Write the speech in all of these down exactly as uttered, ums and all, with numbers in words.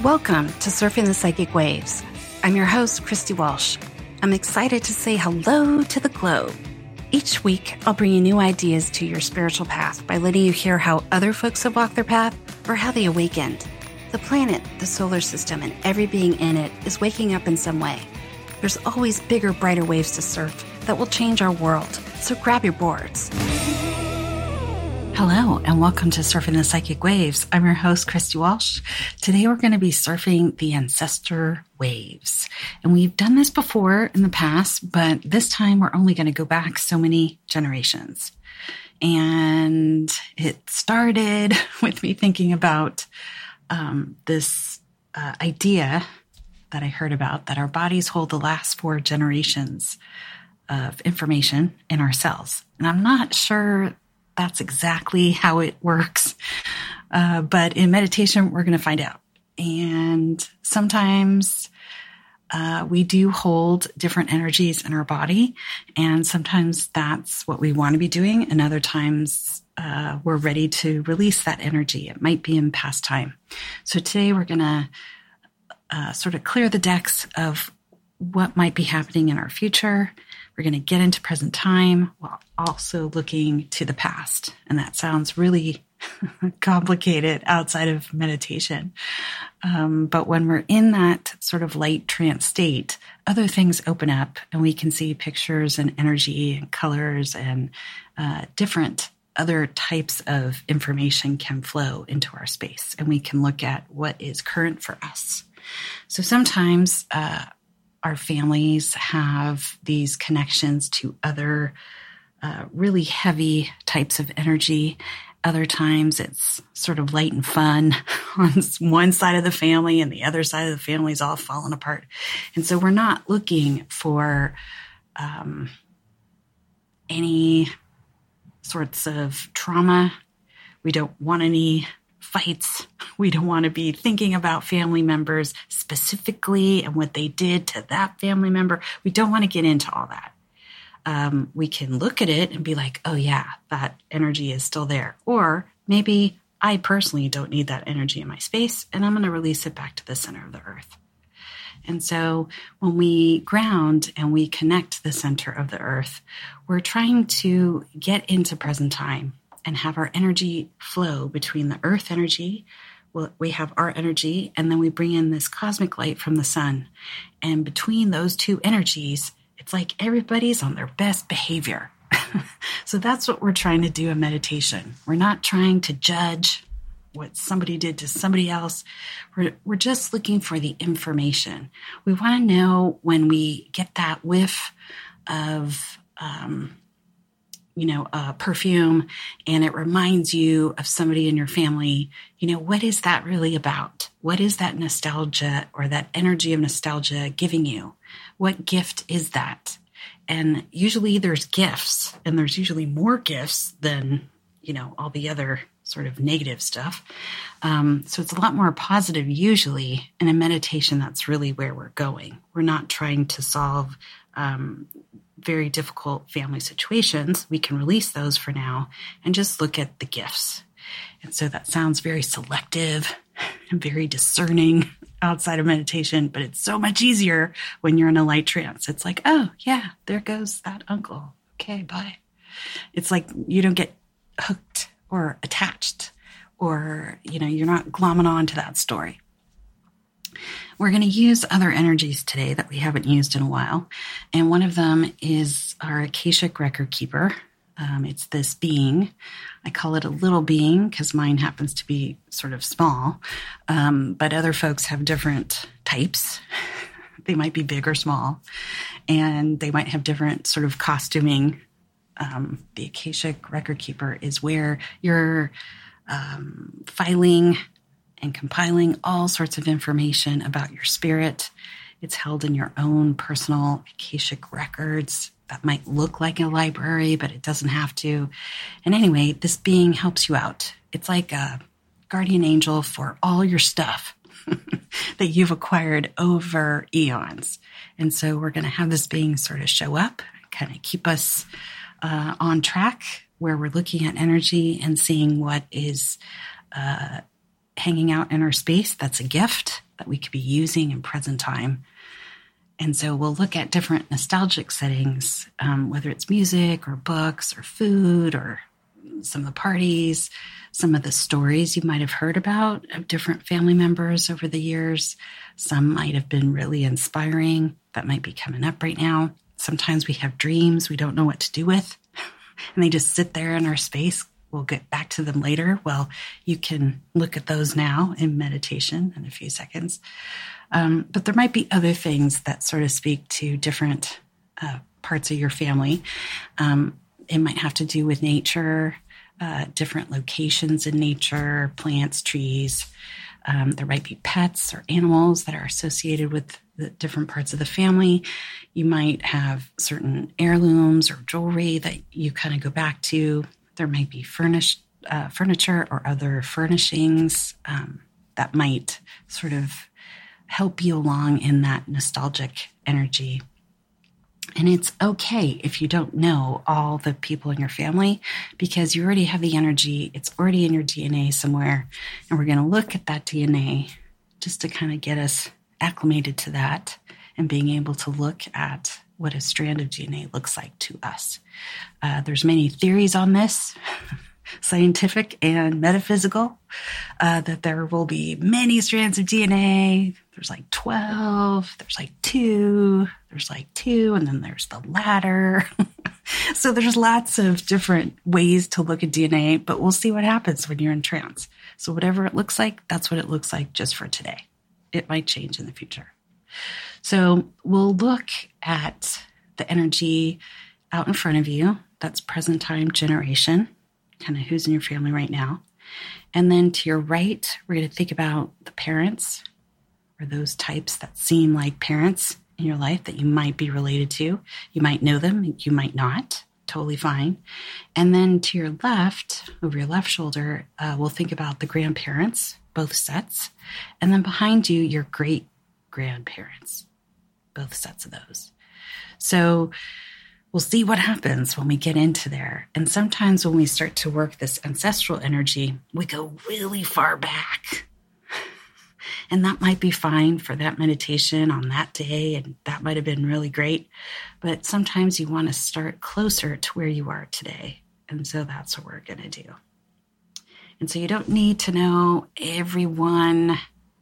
Welcome to Surfing the Psychic Waves. I'm your host, Christy Walsh. I'm excited to say hello to the globe. Each week, I'll bring you new ideas to your spiritual path by letting you hear how other folks have walked their path or how they awakened. The planet, the solar system, and every being in it is waking up in some way. There's always bigger, brighter waves to surf that will change our world, so grab your boards. Hello, and welcome to Surfing the Psychic Waves. I'm your host, Christy Walsh. Today, we're going to be surfing the ancestor waves. And we've done this before in the past, but this time we're only going to go back so many generations. And it started with me thinking about um, this uh, idea that I heard about, that our bodies hold the last four generations of information in our cells. And I'm not sure that's exactly how it works. Uh, but in meditation, we're going to find out. And sometimes uh, we do hold different energies in our body. And sometimes that's what we want to be doing. And other times uh, we're ready to release that energy. It might be in past time. So today we're going to uh, sort of clear the decks of what might be happening in our future. We're going to get into present time while also looking to the past. And that sounds really complicated outside of meditation. Um, but when we're in that sort of light trance state, other things open up and we can see pictures and energy and colors and uh, different other types of information can flow into our space. And we can look at what is current for us. So sometimes uh, our families have these connections to other uh, really heavy types of energy. Other times it's sort of light and fun on one side of the family, and the other side of the family is all falling apart. And so we're not looking for um, any sorts of trauma. We don't want any fights. We don't want to be thinking about family members specifically and what they did to that family member. We don't want to get into all that. Um, we can look at it and be like, oh yeah, that energy is still there. Or maybe I personally don't need that energy in my space and I'm going to release it back to the center of the earth. And so when we ground and we connect to the center of the earth, we're trying to get into present time and have our energy flow between the earth energy. Well, we have our energy, and then we bring in this cosmic light from the sun. And between those two energies, it's like everybody's on their best behavior. So that's what we're trying to do in meditation. We're not trying to judge what somebody did to somebody else. We're, we're just looking for the information. We want to know when we get that whiff of um, you know, a perfume, and it reminds you of somebody in your family, you know, what is that really about? What is that nostalgia or that energy of nostalgia giving you? What gift is that? And usually there's gifts, and there's usually more gifts than, you know, all the other sort of negative stuff. Um, so it's a lot more positive usually. And in meditation, that's really where we're going. We're not trying to solve um very difficult family situations. We can release those for now and just look at the gifts. And so that sounds very selective and very discerning outside of meditation, but it's so much easier when you're in a light trance. It's like, oh yeah, there goes that uncle. Okay, bye. It's like you don't get hooked or attached, or, you know, you're not glomming on to that story. We're going to use other energies today that we haven't used in a while. And one of them is our Akashic Record Keeper. Um, it's this being. I call it a little being because mine happens to be sort of small. Um, but other folks have different types. They might be big or small. And they might have different sort of costuming. Um, the Akashic Record Keeper is where you're um, filing and compiling all sorts of information about your spirit. It's held in your own personal Akashic records. That might look like a library, but it doesn't have to. And anyway, this being helps you out. It's like a guardian angel for all your stuff that you've acquired over eons. And so we're going to have this being sort of show up, kind of keep us uh, on track, where we're looking at energy and seeing what is uh hanging out in our space. That's a gift. that we could be using in present time. And so we'll look at different nostalgic settings, um, whether it's music or books or food or some of the parties, some of the stories you might have heard about of different family members over the years. Some might have been really inspiring. That might be coming up right now. Sometimes we have dreams we don't know what to do with, and they just sit there in our space. We'll get back to them later. Well, you can look at those now in meditation in a few seconds. Um, but there might be other things that sort of speak to different uh, parts of your family. Um, it might have to do with nature, uh, different locations in nature, plants, trees. Um, there might be pets or animals that are associated with the different parts of the family. You might have certain heirlooms or jewelry that you kind of go back to. There might be furnished uh, furniture or other furnishings um, that might sort of help you along in that nostalgic energy. And it's okay if you don't know all the people in your family, because you already have the energy. It's already in your D N A somewhere. And we're going to look at that D N A just to kind of get us acclimated to that and being able to look at what a strand of D N A looks like to us. Uh, there's many theories on this, scientific and metaphysical, uh, that there will be many strands of D N A. There's like twelve, there's like two, there's like two, and then there's the ladder. So there's lots of different ways to look at D N A, but we'll see what happens when you're in trance. So whatever it looks like, that's what it looks like just for today. It might change in the future. So we'll look at the energy out in front of you. That's present time generation, kind of who's in your family right now. And then to your right, we're going to think about the parents, or those types that seem like parents in your life that you might be related to. You might know them, you might not. Totally fine. And then to your left, over your left shoulder, uh, we'll think about the grandparents, both sets. And then behind you, your great-grandparents, both sets of those. So we'll see what happens when we get into there. And sometimes when we start to work this ancestral energy, we go really far back. And that might be fine for that meditation on that day, and that might have been really great. But sometimes you want to start closer to where you are today. And so that's what we're going to do. And so you don't need to know everyone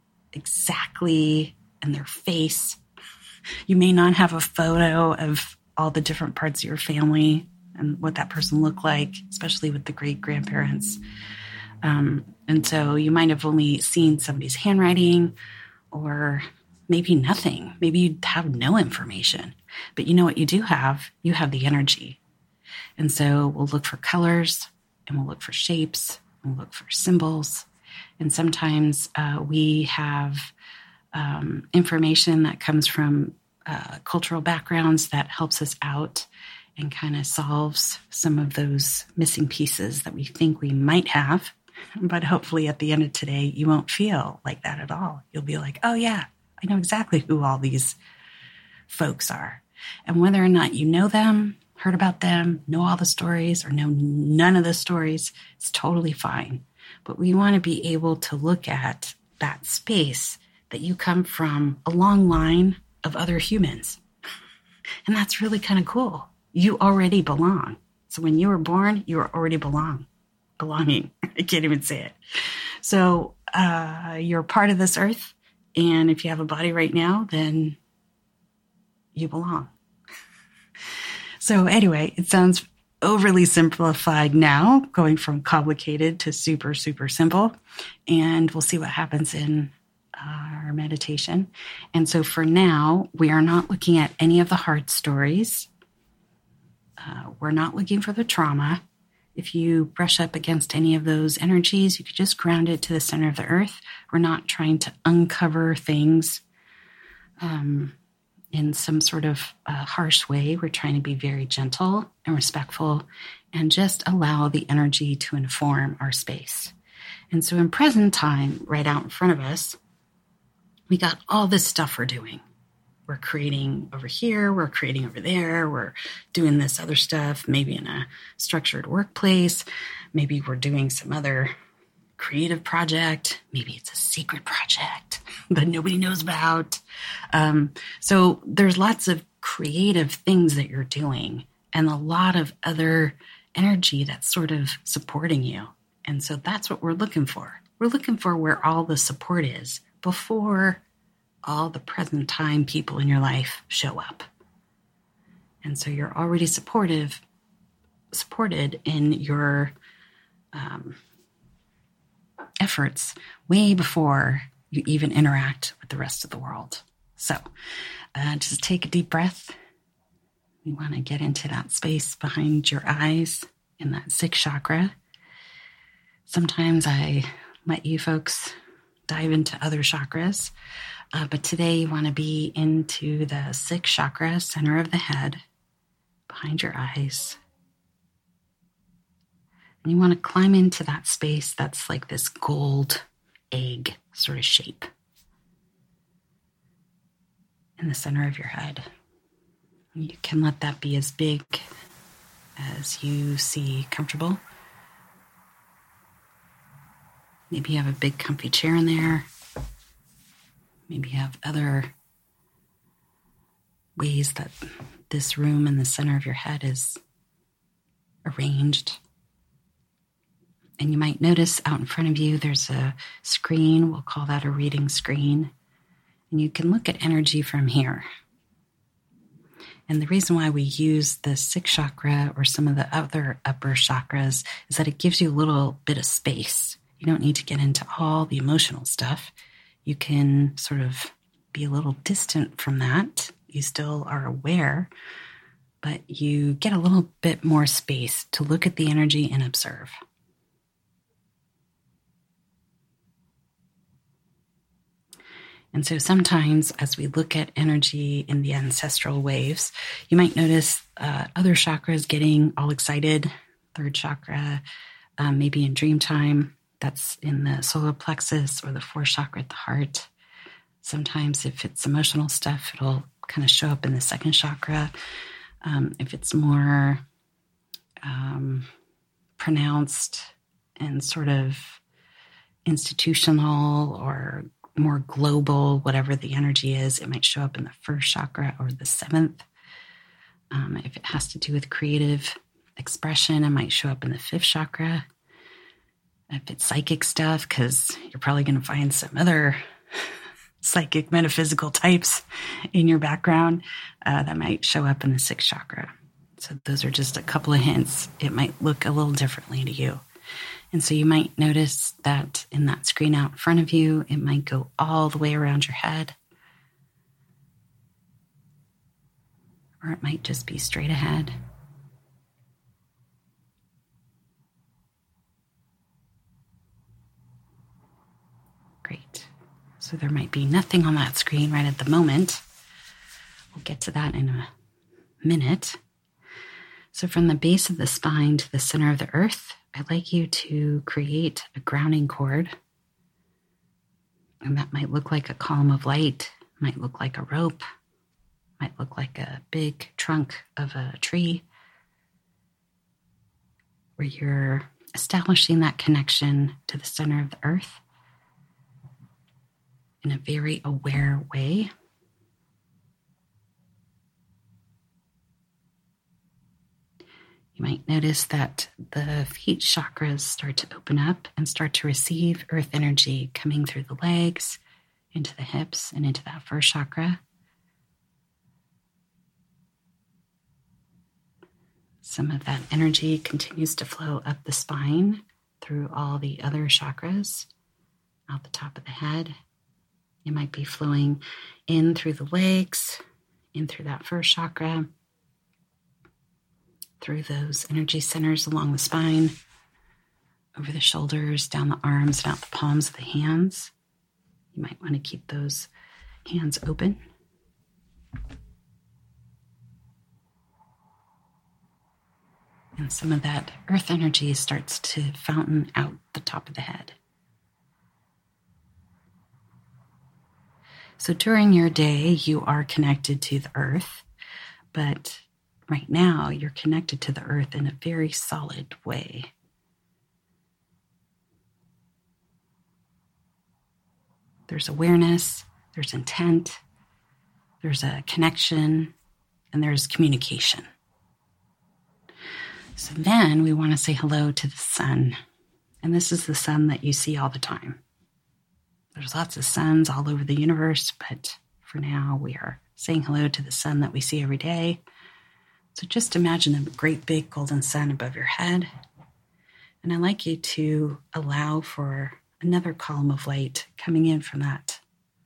exactly and their face. You may not have a photo of all the different parts of your family and what that person looked like, especially with the great-grandparents. Um, and so you might have only seen somebody's handwriting, or maybe nothing. Maybe you have no information. But you know what you do have? You have the energy. And so we'll look for colors, and we'll look for shapes, and we'll look for symbols. And sometimes uh, we have um, information that comes from uh, cultural backgrounds that helps us out and kind of solves some of those missing pieces that we think we might have. But hopefully at the end of today, you won't feel like that at all. You'll be like, oh yeah, I know exactly who all these folks are. And whether or not you know them, heard about them, know all the stories, or know none of the stories, it's totally fine. But we want to be able to look at that space that you come from a long line of other humans. And that's really kind of cool. You already belong. So when you were born, you were already belong. belonging. I can't even say it. So uh, you're part of this earth. And if you have a body right now, then you belong. So anyway, it sounds overly simplified now, going from complicated to super, super simple. And we'll see what happens in our meditation. And so for now, we are not looking at any of the hard stories. Uh, we're not looking for the trauma. If you brush up against any of those energies, you could just ground it to the center of the earth. We're not trying to uncover things um, in some sort of uh, harsh way. We're trying to be very gentle and respectful and just allow the energy to inform our space. And so in present time, right out in front of us, we got all this stuff we're doing. We're creating over here, we're creating over there, we're doing this other stuff, maybe in a structured workplace, maybe we're doing some other creative project. Maybe it's a secret project that nobody knows about. Um, so there's lots of creative things that you're doing and a lot of other energy that's sort of supporting you. And so that's what we're looking for. We're looking for where all the support is before all the present time people in your life show up. And so you're already supportive, supported in your um, efforts way before you even interact with the rest of the world. So uh, just take a deep breath. You want to get into that space behind your eyes in that sixth chakra. Sometimes I let you folks dive into other chakras, uh, but today you want to be into the sixth chakra, center of the head, behind your eyes. And you want to climb into that space that's like this gold egg sort of shape in the center of your head. You can let that be as big as you see comfortable. Maybe you have a big comfy chair in there. Maybe you have other ways that this room in the center of your head is arranged. And you might notice out in front of you, there's a screen. We'll call that a reading screen. And you can look at energy from here. And the reason why we use the sixth chakra or some of the other upper chakras is that it gives you a little bit of space. You don't need to get into all the emotional stuff. You can sort of be a little distant from that. You still are aware, but you get a little bit more space to look at the energy and observe. And so sometimes as we look at energy in the ancestral waves, you might notice uh, other chakras getting all excited. Third chakra, um, maybe in dream time, that's in the solar plexus or the fourth chakra at the heart. Sometimes if it's emotional stuff, it'll kind of show up in the second chakra. Um, if it's more um, pronounced and sort of institutional or more global, whatever the energy is, it might show up in the first chakra or the seventh. Um, if it has to do with creative expression, it might show up in the fifth chakra. If it's psychic stuff, because you're probably going to find some other psychic metaphysical types in your background, uh, that might show up in the sixth chakra. So those are just a couple of hints. It might look a little differently to you. And so you might notice that in that screen out in front of you, it might go all the way around your head. Or it might just be straight ahead. Great. So there might be nothing on that screen right at the moment. We'll get to that in a minute. So from the base of the spine to the center of the earth, I'd like you to create a grounding cord. And that might look like a column of light, might look like a rope, might look like a big trunk of a tree, where you're establishing that connection to the center of the earth in a very aware way. You might notice that the feet chakras start to open up and start to receive earth energy coming through the legs, into the hips, and into that first chakra. Some of that energy continues to flow up the spine through all the other chakras, out the top of the head. It might be flowing in through the legs, in through that first chakra, through those energy centers along the spine, over the shoulders, down the arms, and out the palms of the hands. You might want to keep those hands open. And some of that earth energy starts to fountain out the top of the head. So during your day, you are connected to the earth, but right now you're connected to the earth in a very solid way. There's awareness, there's intent, there's a connection, and there's communication. So then we want to say hello to the sun. And this is the sun that you see all the time. There's lots of suns all over the universe, but for now we are saying hello to the sun that we see every day. So just imagine a great big golden sun above your head. And I'd like you to allow for another column of light coming in from that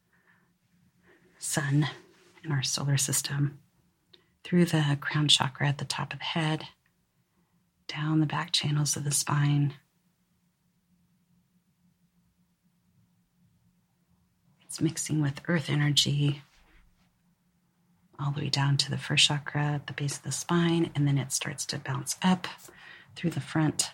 sun in our solar system through the crown chakra at the top of the head, down the back channels of the spine. It's mixing with earth energy all the way down to the first chakra at the base of the spine, and then it starts to bounce up through the front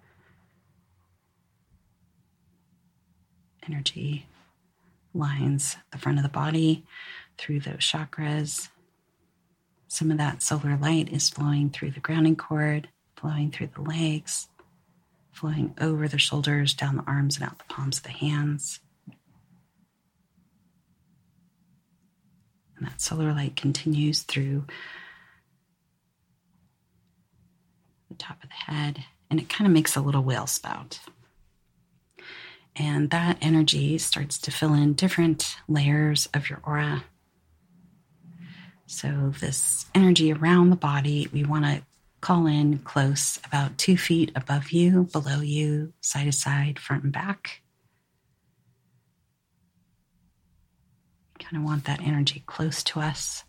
energy lines, the front of the body, through those chakras. Some of that solar light is flowing through the grounding cord, flowing through the legs, flowing over the shoulders, down the arms, and out the palms of the hands. And that solar light continues through the top of the head, and it kind of makes a little whale spout. And that energy starts to fill in different layers of your aura. So this energy around the body, we want to call in close, about two feet above you, below you, side to side, front and back. We kind of want that energy close to us.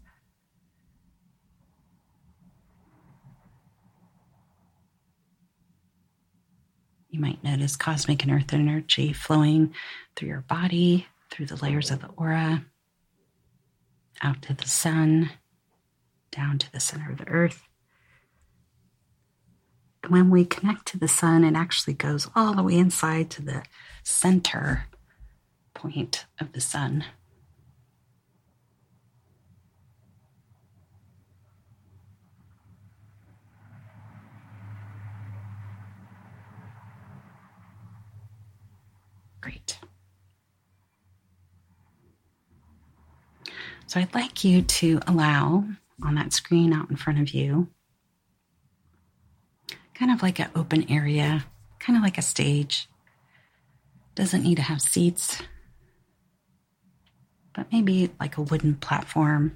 You might notice cosmic and earth energy flowing through your body, through the layers of the aura, out to the sun, down to the center of the earth. When we connect to the sun, it actually goes all the way inside to the center point of the sun. Great. So I'd like you to allow on that screen out in front of you, kind of like an open area, kind of like a stage. Doesn't need to have seats, but maybe like a wooden platform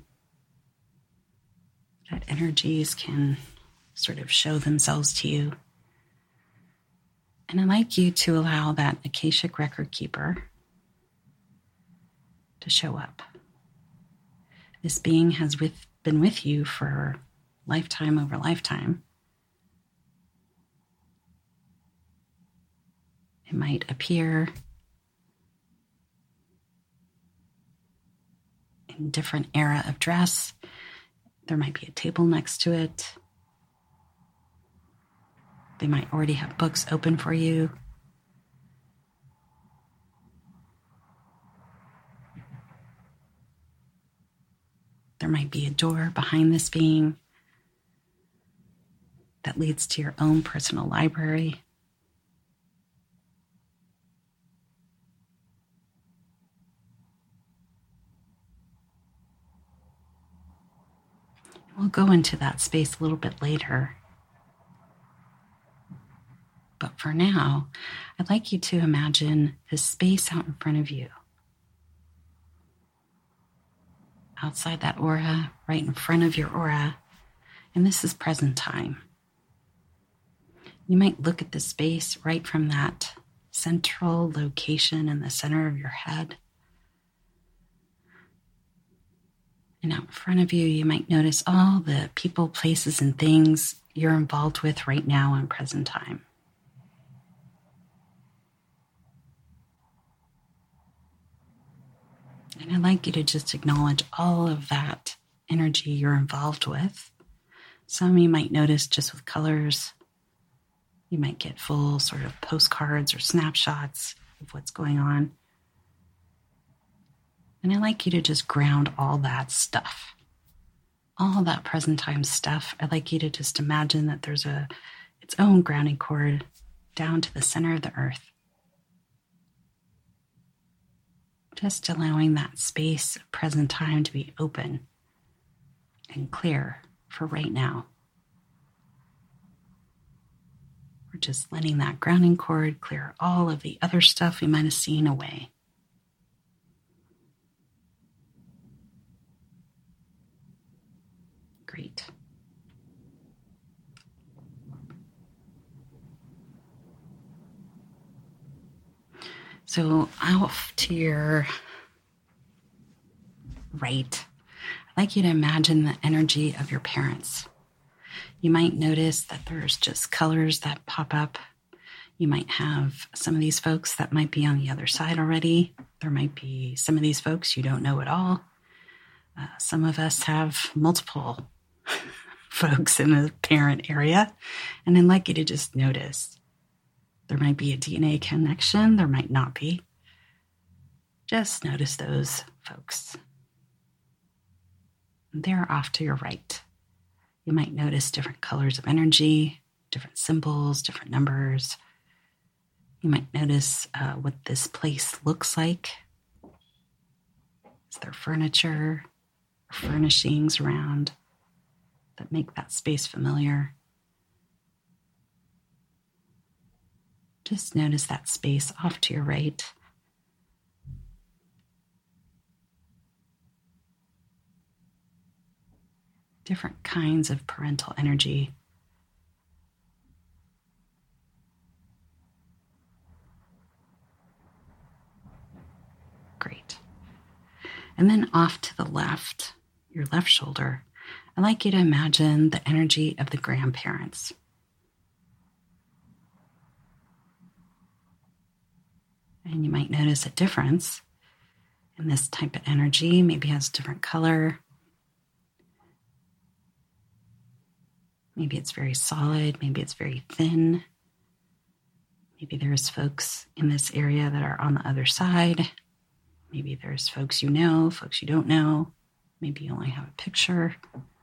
that energies can sort of show themselves to you. And I'd like you to allow that Akashic record keeper to show up. This being has with, been with you for lifetime over lifetime. It might appear in a different era of dress. There might be a table next to it. They might already have books open for you. There might be a door behind this being that leads to your own personal library. We'll go into that space a little bit later. But for now, I'd like you to imagine this space out in front of you. Outside that aura, right in front of your aura, and this is present time. You might look at the space right from that central location in the center of your head. And out in front of you, you might notice all the people, places, and things you're involved with right now in present time. And I'd like you to just acknowledge all of that energy you're involved with. Some you might notice just with colors. You might get full sort of postcards or snapshots of what's going on. And I'd like you to just ground all that stuff. All that present time stuff. I'd like you to just imagine that there's a its own grounding cord down to the center of the earth. Just allowing that space of present time to be open and clear for right now. We're just letting that grounding cord clear all of the other stuff we might have seen away. Great. So off to your right, I'd like you to imagine the energy of your parents. You might notice that there's just colors that pop up. You might have some of these folks that might be on the other side already. There might be some of these folks you don't know at all. Uh, some of us have multiple folks in the parent area, and I'd like you to just notice. There might be a D N A connection, there might not be. Just notice those folks. They're off to your right. You might notice different colors of energy, different symbols, different numbers. You might notice uh, what this place looks like. Is there furniture or furnishings around that make that space familiar? Just notice that space off to your right. Different kinds of parental energy. Great. And then off to the left, your left shoulder, I'd like you to imagine the energy of the grandparents. And you might notice a difference in this type of energy. Maybe it has a different color. Maybe it's very solid. Maybe it's very thin. Maybe there's folks in this area that are on the other side. Maybe there's folks you know, folks you don't know. Maybe you only have a picture.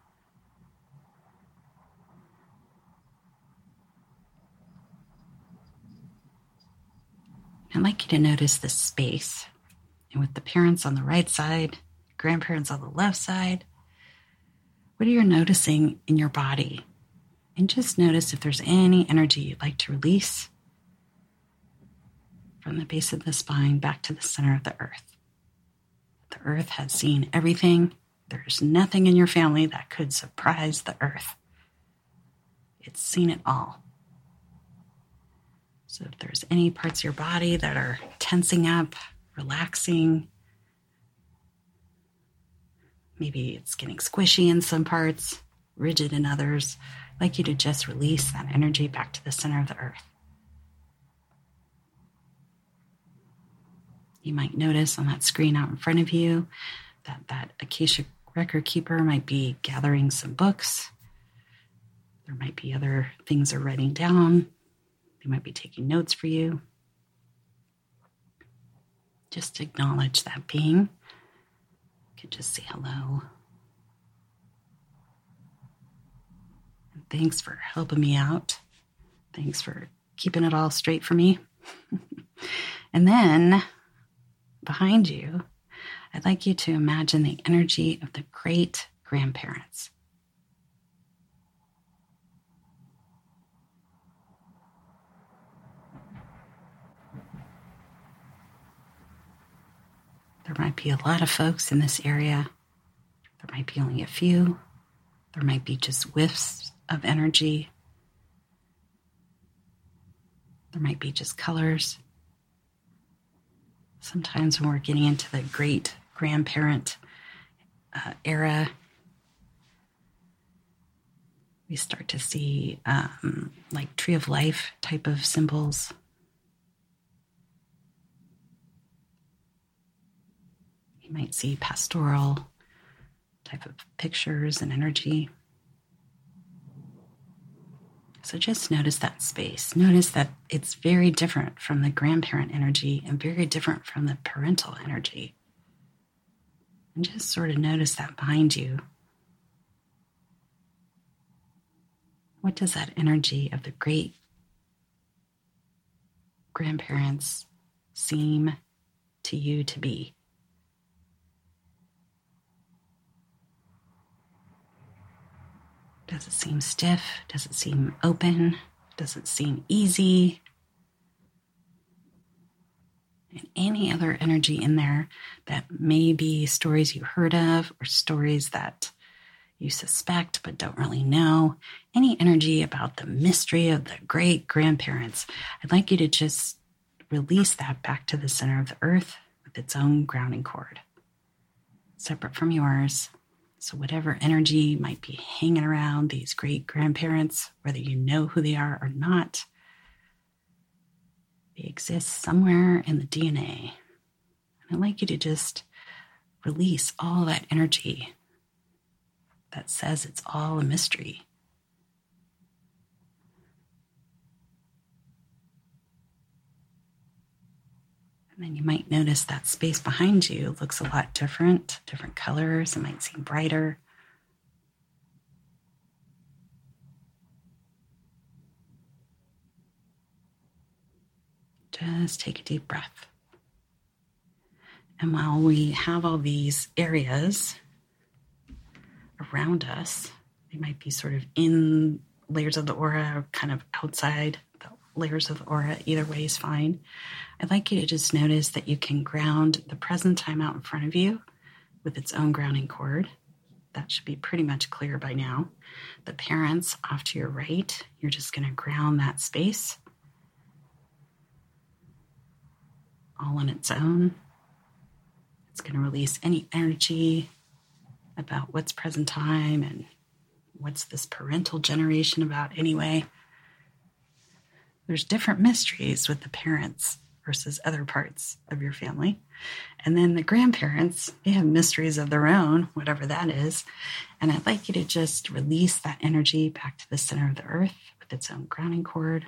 I'd like you to notice this space. And with the parents on the right side, grandparents on the left side, what are you noticing in your body? And just notice if there's any energy you'd like to release from the base of the spine back to the center of the earth. The earth has seen everything. There's nothing in your family that could surprise the earth. It's seen it all. So if there's any parts of your body that are tensing up, relaxing, maybe it's getting squishy in some parts, rigid in others, I'd like you to just release that energy back to the center of the earth. You might notice on that screen out in front of you that that Akashic record keeper might be gathering some books. There might be other things they're writing down. They might be taking notes for you. Just acknowledge that being. You could just say hello. And thanks for helping me out. Thanks for keeping it all straight for me. And then behind you, I'd like you to imagine the energy of the great grandparents. There might be a lot of folks in this area. There might be only a few. There might be just whiffs of energy. There might be just colors. Sometimes when we're getting into the great grandparent uh, era, we start to see um, like tree of life type of symbols. You might see pastoral type of pictures and energy. So just notice that space. Notice that it's very different from the grandparent energy and very different from the parental energy. And just sort of notice that behind you. What does that energy of the great grandparents seem to you to be? Does it seem stiff? Does it seem open? Does it seem easy? And any other energy in there that may be stories you heard of or stories that you suspect but don't really know. Any energy about the mystery of the great grandparents. I'd like you to just release that back to the center of the earth with its own grounding cord, separate from yours. So whatever energy might be hanging around these great grandparents, whether you know who they are or not, they exist somewhere in the D N A. And I'd like you to just release all that energy that says it's all a mystery. And then you might notice that space behind you looks a lot different, different colors. It might seem brighter. Just take a deep breath. And while we have all these areas around us, they might be sort of in layers of the aura or kind of outside the layers of the aura. Either way is fine. I'd like you to just notice that you can ground the present time out in front of you with its own grounding cord. That should be pretty much clear by now. The parents off to your right, you're just going to ground that space all on its own. It's going to release any energy about what's present time and what's this parental generation about anyway. There's different mysteries with the parents versus other parts of your family. And then the grandparents, they have mysteries of their own, whatever that is. And I'd like you to just release that energy back to the center of the earth with its own grounding cord.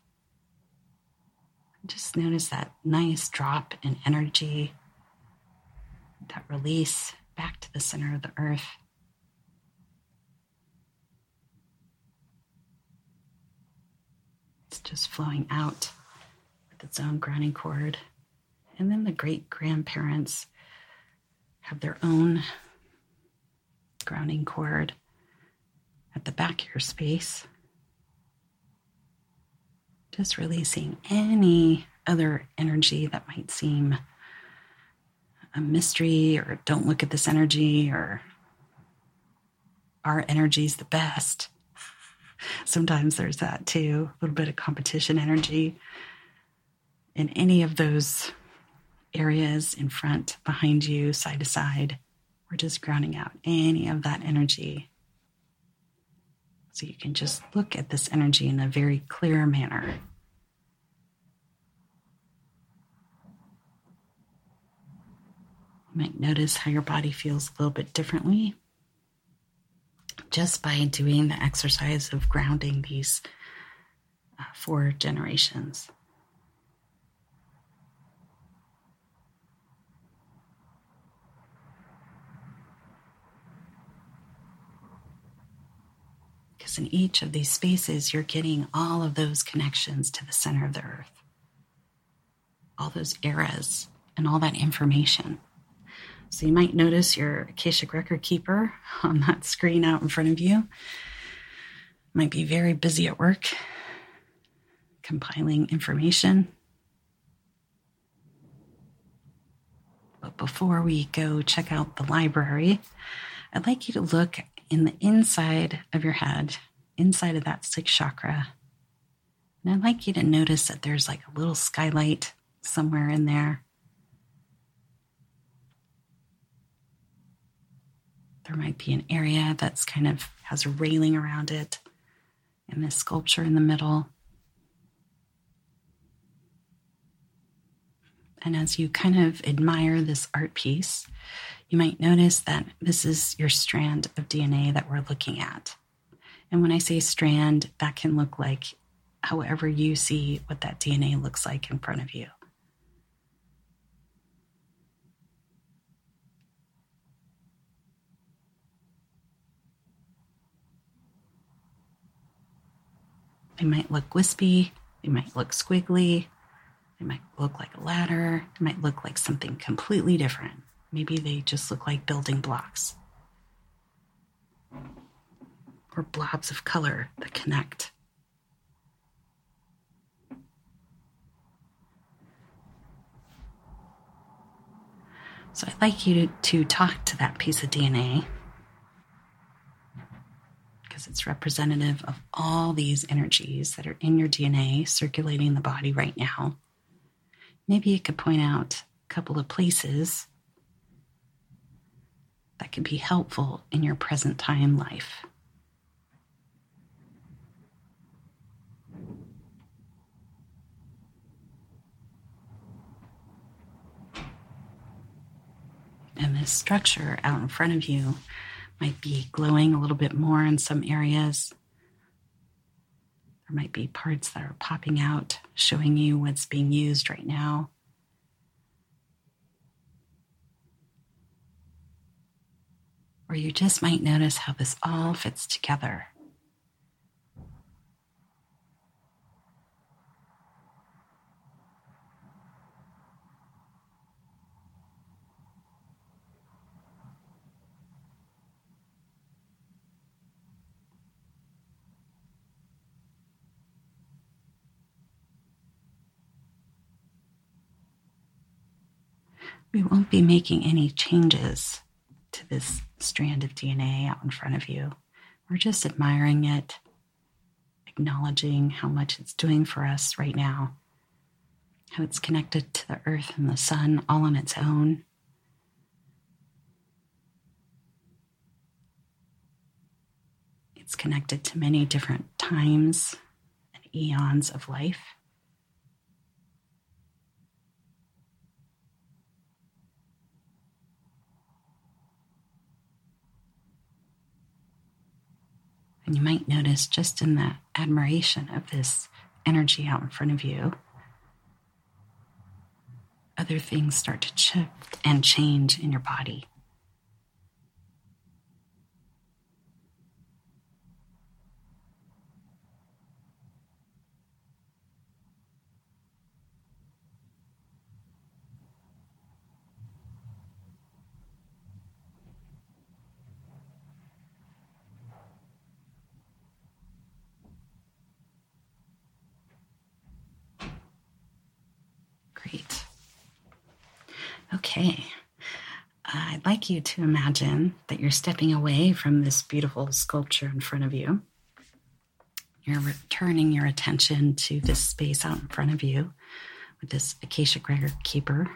Just notice that nice drop in energy, that release back to the center of the earth. It's just flowing out with its own grounding cord. And then the great grandparents have their own grounding cord at the back of your space. Just releasing any other energy that might seem a mystery, or don't look at this energy, or our energy's the best. Sometimes there's that too, a little bit of competition energy. In any of those areas, in front, behind you, side to side, we're just grounding out any of that energy. So you can just look at this energy in a very clear manner. You might notice how your body feels a little bit differently just by doing the exercise of grounding these uh, four generations. Because in each of these spaces, you're getting all of those connections to the center of the earth, all those eras and all that information. So you might notice your Akashic Record Keeper on that screen out in front of you. Might be very busy at work, compiling information. But before we go check out the library, I'd like you to look in the inside of your head, inside of that sixth chakra. And I'd like you to notice that there's like a little skylight somewhere in there. There might be an area that's kind of has a railing around it and this sculpture in the middle. And as you kind of admire this art piece, you might notice that this is your strand of D N A that we're looking at. And when I say strand, that can look like however you see what that D N A looks like in front of you. They might look wispy, they might look squiggly, they might look like a ladder, they might look like something completely different. Maybe they just look like building blocks. or blobs of color that connect. So I'd like you to, to talk to that piece of D N A because it's representative of all these energies that are in your D N A circulating the body right now. Maybe it could point out a couple of places that could be helpful in your present time life. And this structure out in front of you might be glowing a little bit more in some areas. There might be parts that are popping out, showing you what's being used right now. Or you just might notice how this all fits together. We won't be making any changes to this strand of D N A out in front of you. We're just admiring it, acknowledging how much it's doing for us right now, how it's connected to the earth and the sun all on its own. It's connected to many different times and eons of life. And you might notice just in that admiration of this energy out in front of you, other things start to shift and change in your body. Great. Okay. I'd like you to imagine that you're stepping away from this beautiful sculpture in front of you. You're returning your attention to this space out in front of you with this Akashic Record Keeper,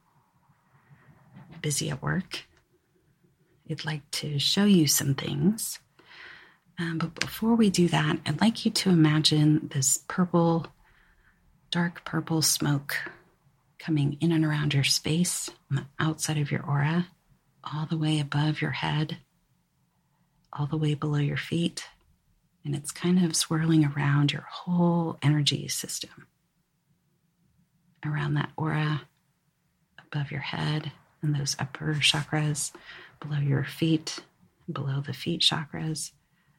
busy at work. I'd like to show you some things. Um, but before we do that, I'd like you to imagine this purple, dark purple smoke coming in and around your space on the outside of your aura, all the way above your head, all the way below your feet. And it's kind of swirling around your whole energy system, around that aura, above your head, and those upper chakras, below your feet, below the feet chakras.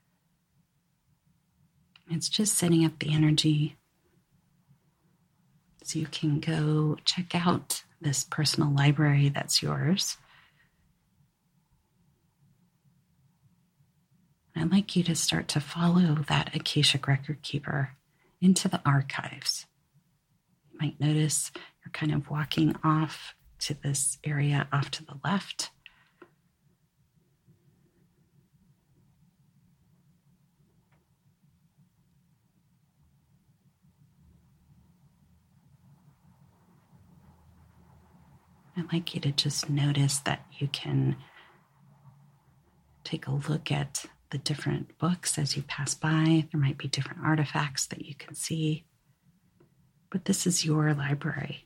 It's just setting up the energy so you can go check out this personal library that's yours. I'd like you to start to follow that Akashic Record Keeper into the archives. You might notice you're kind of walking off to this area off to the left. I'd like you to just notice that you can take a look at the different books as you pass by. There might be different artifacts that you can see, but this is your library.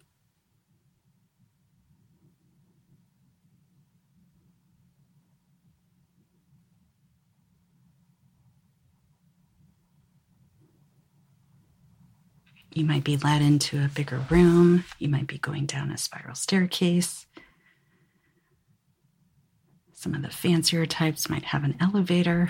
You might be led into a bigger room. You might be going down a spiral staircase. Some of the fancier types might have an elevator.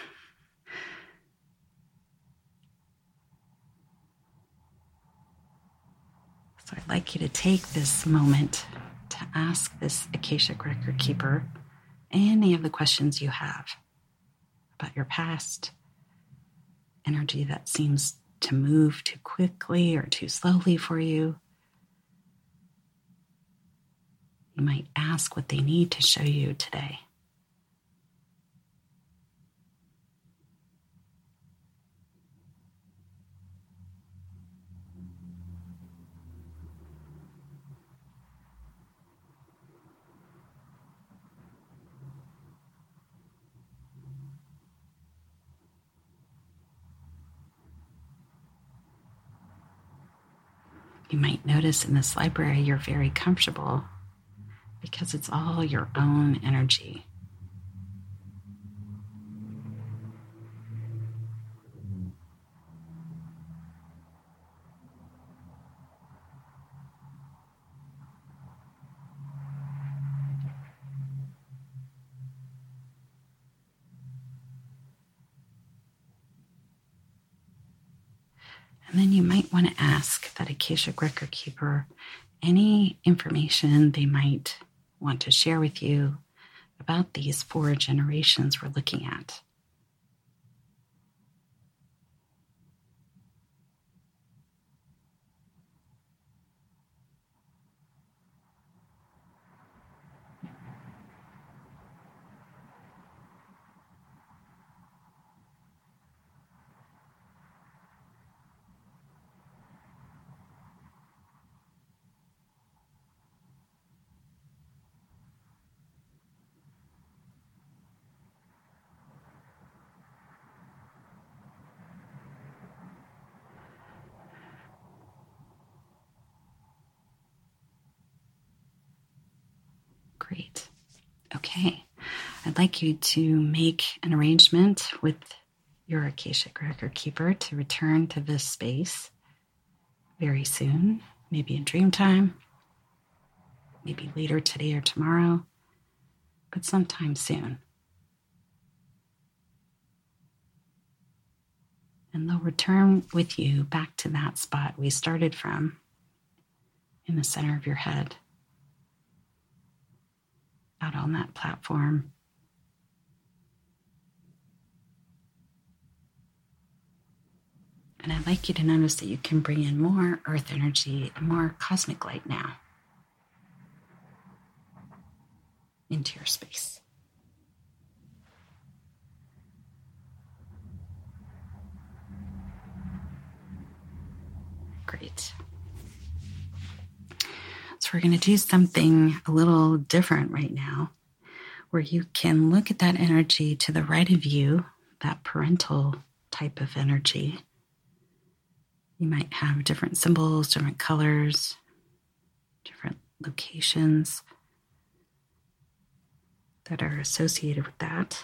So I'd like you to take this moment to ask this Akashic Record Keeper any of the questions you have about your past, energy that seems to move too quickly or too slowly for you. You might ask what they need to show you today. You might notice in this library you're very comfortable because it's all your own energy. And then you might want to ask that Akashic Record Keeper any information they might want to share with you about these four generations we're looking at. Great. Okay. I'd like you to make an arrangement with your Akashic Record Keeper to return to this space very soon, maybe in dream time, maybe later today or tomorrow, but sometime soon. And they'll return with you back to that spot we started from in the center of your head, out on that platform. And I'd like you to notice that you can bring in more earth energy and more cosmic light now into your space. Great. So we're going to do something a little different right now, where you can look at that energy to the right of you, that parental type of energy. You might have different symbols, different colors, different locations that are associated with that.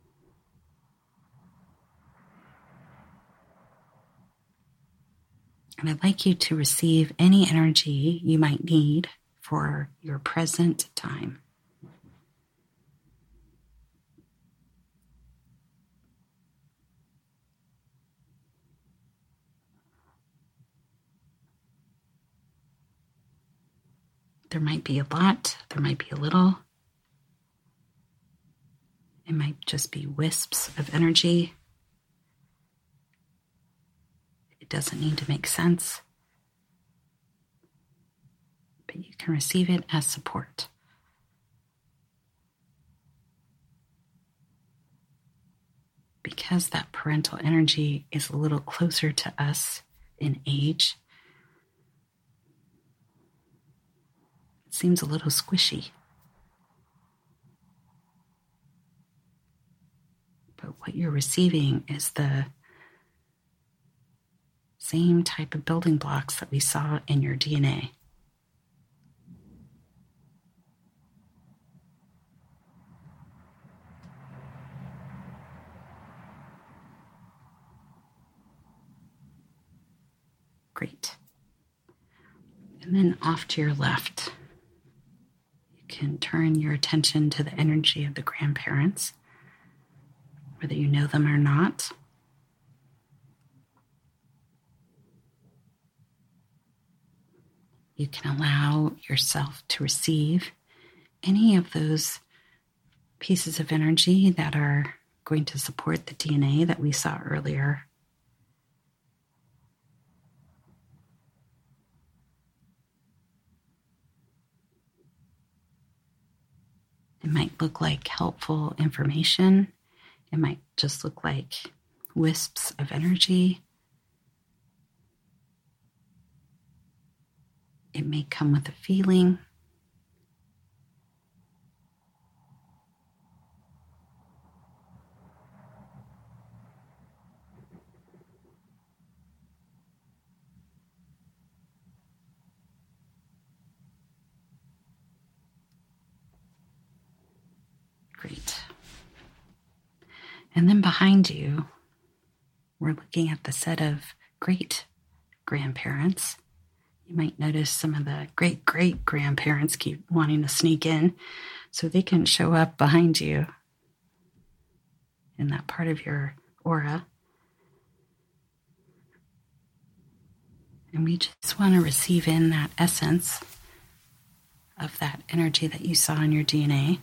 And I'd like you to receive any energy you might need for your present time. There might be a lot, there might be a little. It might just be wisps of energy. It doesn't need to make sense, but you can receive it as support. Because that parental energy is a little closer to us in age, it seems a little squishy. But what you're receiving is the same type of building blocks that we saw in your D N A. Great. And then off to your left, you can turn your attention to the energy of the grandparents, whether you know them or not. You can allow yourself to receive any of those pieces of energy that are going to support the D N A that we saw earlier It might look like helpful information. It might just look like wisps of energy. It may come with a feeling. Great. And then behind you, we're looking at the set of great grandparents. You might notice some of the great great grandparents keep wanting to sneak in so they can show up behind you in that part of your aura. And we just want to receive in that essence of that energy that you saw in your D N A.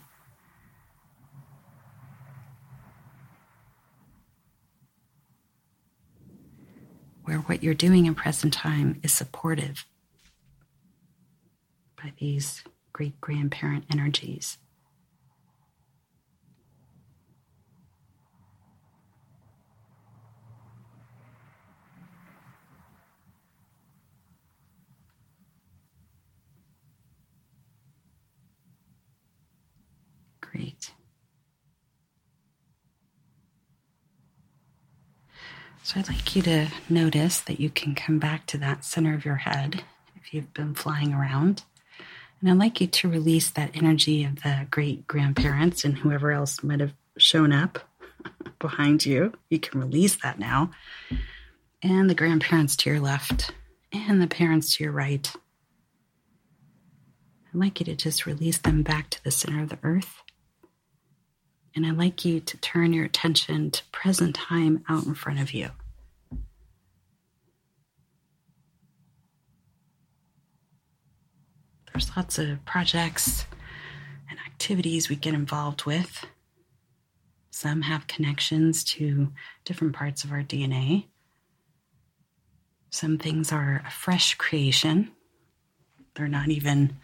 Where what you're doing in present time is supportive by these great grandparent energies. Great. So I'd like you to notice that you can come back to that center of your head if you've been flying around. And I'd like you to release that energy of the great grandparents and whoever else might have shown up behind you. You can release that now. And the grandparents to your left and the parents to your right. I'd like you to just release them back to the center of the earth. And I'd like you to turn your attention to present time out in front of you. There's lots of projects and activities we get involved with. Some have connections to different parts of our D N A. Some things are a fresh creation. They're not even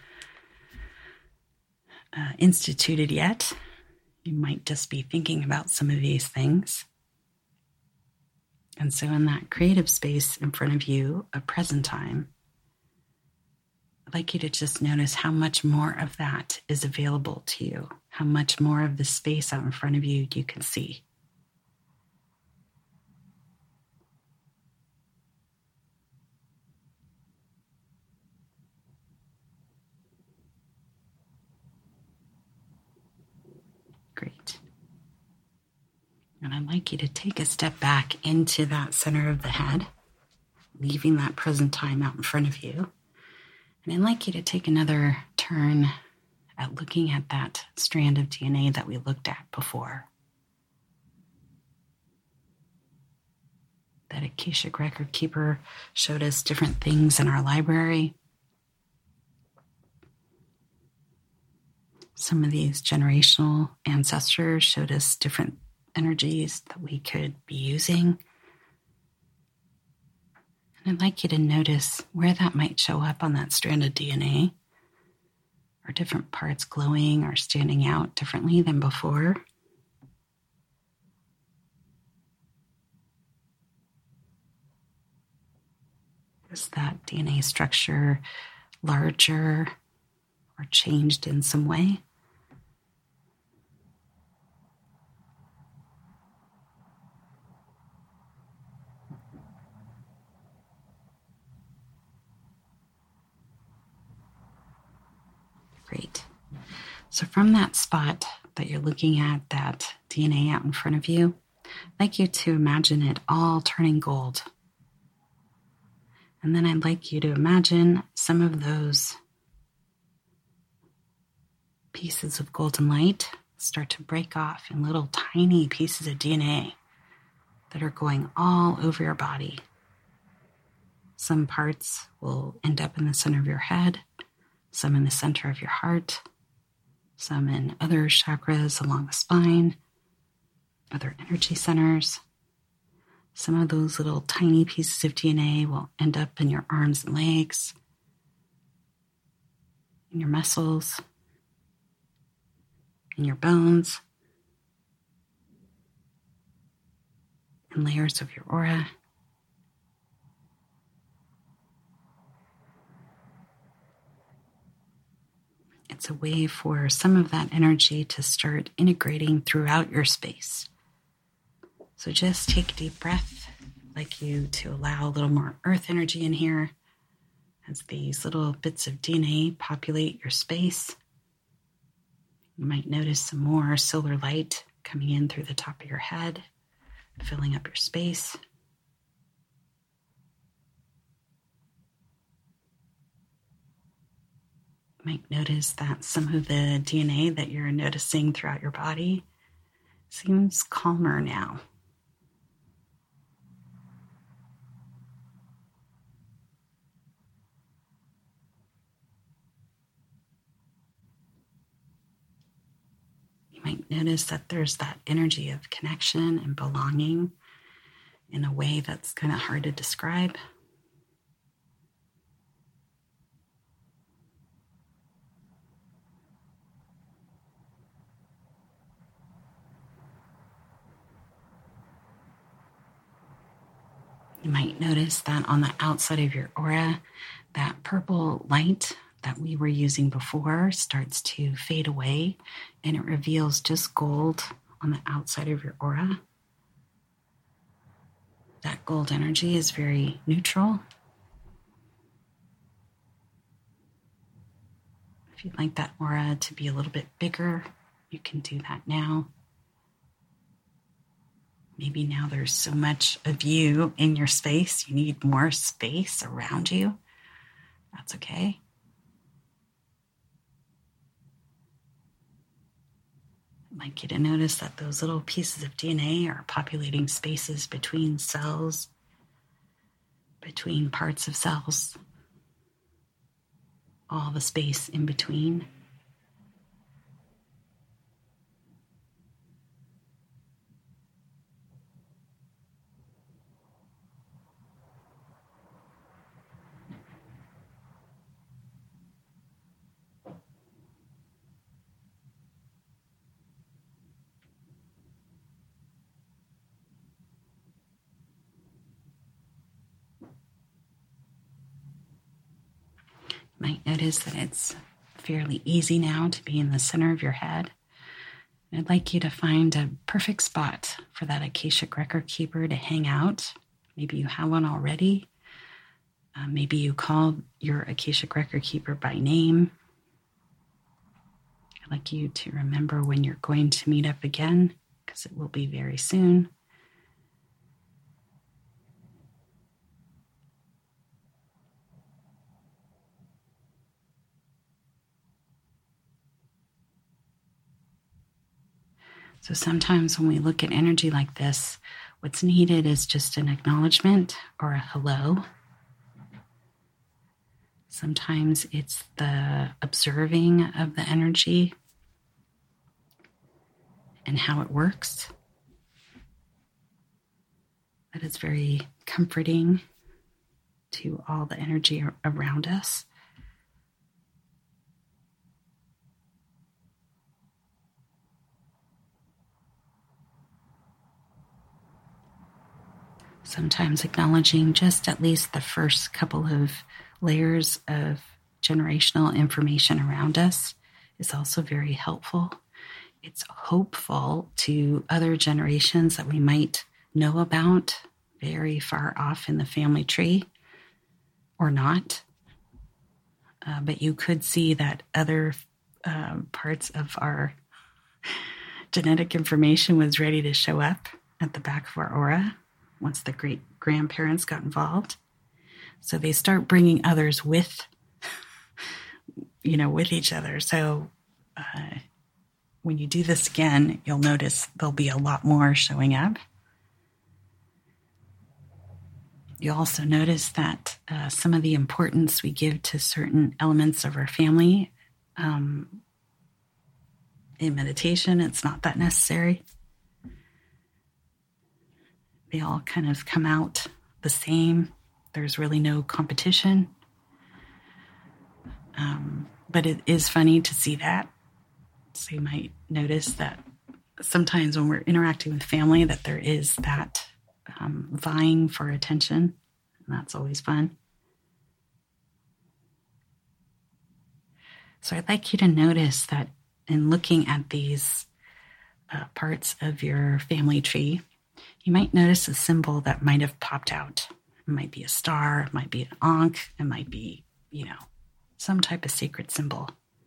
uh, instituted yet. You might just be thinking about some of these things. And so in that creative space in front of you, a present time, I'd like you to just notice how much more of that is available to you, how much more of the space out in front of you you can see. Great. And I'd like you to take a step back into that center of the head, leaving that present time out in front of you. And I'd like you to take another turn at looking at that strand of D N A that we looked at before. That Akashic record keeper showed us different things in our library. Some of these generational ancestors showed us different energies that we could be using. And I'd like you to notice where that might show up on that strand of D N A. Are different parts glowing or standing out differently than before? Is that D N A structure larger or changed in some way? Great. So from that spot that you're looking at, that D N A out in front of you, I'd like you to imagine it all turning gold. And then I'd like you to imagine some of those pieces of golden light start to break off in little tiny pieces of D N A that are going all over your body. Some parts will end up in the center of your head, some in the center of your heart, some in other chakras along the spine, other energy centers. Some of those little tiny pieces of D N A will end up in your arms and legs, in your muscles, in your bones, and layers of your aura. It's a way for some of that energy to start integrating throughout your space. So just take a deep breath. I'd like you to allow a little more earth energy in here as these little bits of D N A populate your space. You might notice some more solar light coming in through the top of your head, filling up your space. You might notice that some of the D N A that you're noticing throughout your body seems calmer now. You might notice that there's that energy of connection and belonging in a way that's kind of hard to describe. You might notice that on the outside of your aura, that purple light that we were using before starts to fade away, and it reveals just gold on the outside of your aura. That gold energy is very neutral. If you'd like that aura to be a little bit bigger, you can do that now. Maybe now there's so much of you in your space, you need more space around you. That's okay. I'd like you to notice that those little pieces of D N A are populating spaces between cells, between parts of cells, all the space in between. Might notice that it's fairly easy now to be in the center of your head. And I'd like you to find a perfect spot for that Akashic Record Keeper to hang out. Maybe you have one already. Uh, maybe you call your Akashic Record Keeper by name. I'd like you to remember when you're going to meet up again, because it will be very soon. So sometimes when we look at energy like this, what's needed is just an acknowledgement or a hello. Sometimes it's the observing of the energy and how it works. That is very comforting to all the energy around us. Sometimes acknowledging just at least the first couple of layers of generational information around us is also very helpful. It's hopeful to other generations that we might know about very far off in the family tree or not. Uh, but you could see that other uh, parts of our genetic information was ready to show up at the back of our aura once the great grandparents got involved. So they start bringing others with, you know, with each other. So uh, when you do this again, you'll notice there'll be a lot more showing up. You also notice that uh, some of the importance we give to certain elements of our family, um, in meditation, it's not that necessary. They all kind of come out the same. There's really no competition. Um, but it is funny to see that. So you might notice that sometimes when we're interacting with family that there is that um, vying for attention, and that's always fun. So I'd like you to notice that in looking at these uh, parts of your family tree, you might notice a symbol that might have popped out. It might be a star, it might be an ankh, it might be, you know, some type of sacred symbol.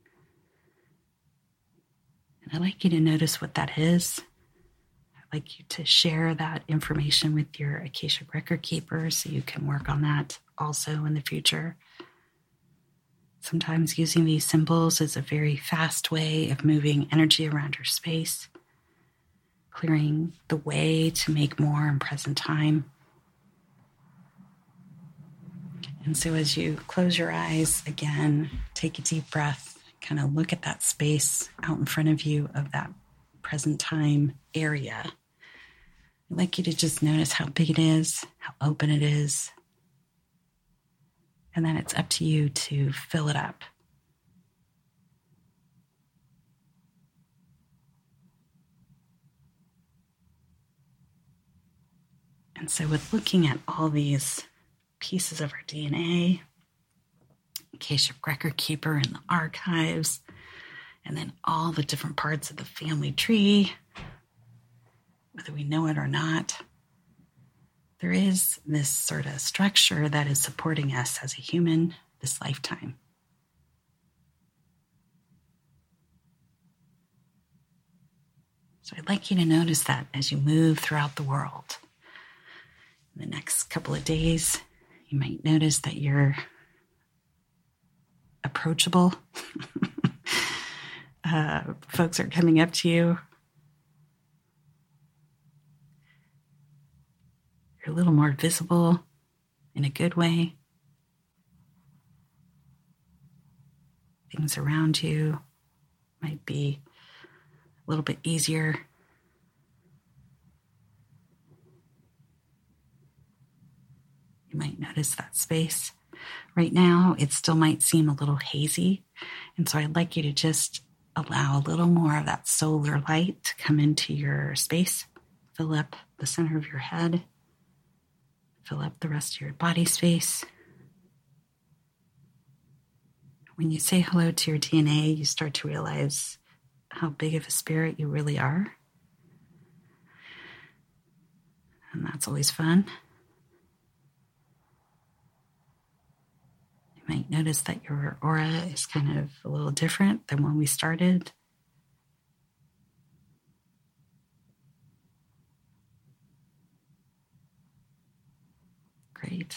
And I'd like you to notice what that is. I'd like you to share that information with your Akashic record keeper so you can work on that also in the future. Sometimes using these symbols is a very fast way of moving energy around your space, clearing the way to make more in present time. And so as you close your eyes again, take a deep breath, kind of look at that space out in front of you of that present time area. I'd like you to just notice how big it is, how open it is. And then it's up to you to fill it up. And so with looking at all these pieces of our D N A, Akashic record keeper and the archives, and then all the different parts of the family tree, whether we know it or not, there is this sort of structure that is supporting us as a human this lifetime. So I'd like you to notice that as you move throughout the world. In the next couple of days, you might notice that you're approachable. uh, folks are coming up to you. You're a little more visible in a good way. Things around you might be a little bit easier. You might notice that space. Right now, it still might seem a little hazy. And so I'd like you to just allow a little more of that solar light to come into your space. Fill up the center of your head. Fill up the rest of your body space. When you say hello to your D N A, you start to realize how big of a spirit you really are. And that's always fun. You might notice that your aura is kind of a little different than when we started. Great.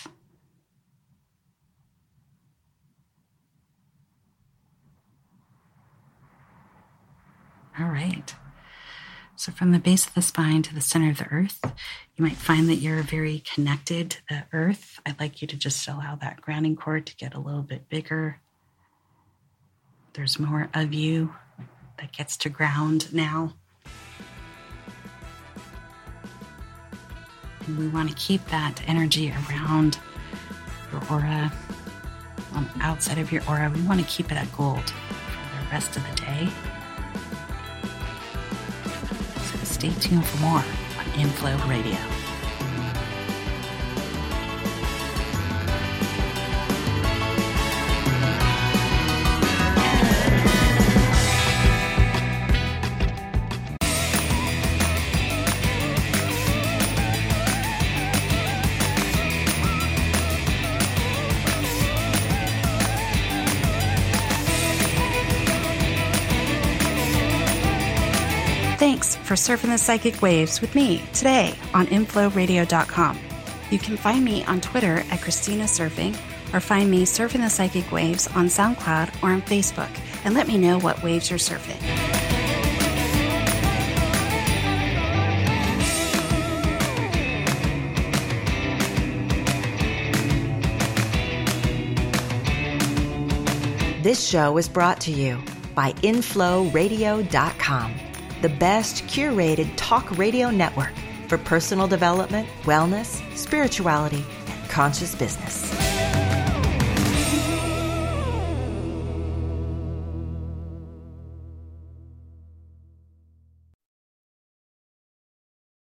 All right. So from the base of the spine to the center of the earth, you might find that you're very connected to the earth. I'd like you to just allow that grounding cord to get a little bit bigger. There's more of you that gets to ground now. And we want to keep that energy around your aura, on the outside of your aura. We want to keep it at gold for the rest of the day. So stay tuned for more on Inflow Radio. Thanks for surfing the psychic waves with me today on inflow radio dot com. You can find me on Twitter at Christina Surfing, or find me surfing the psychic waves on SoundCloud or on Facebook, and let me know what waves you're surfing. This show is brought to you by inflow radio dot com, the best curated talk radio network for personal development, wellness, spirituality, and conscious business.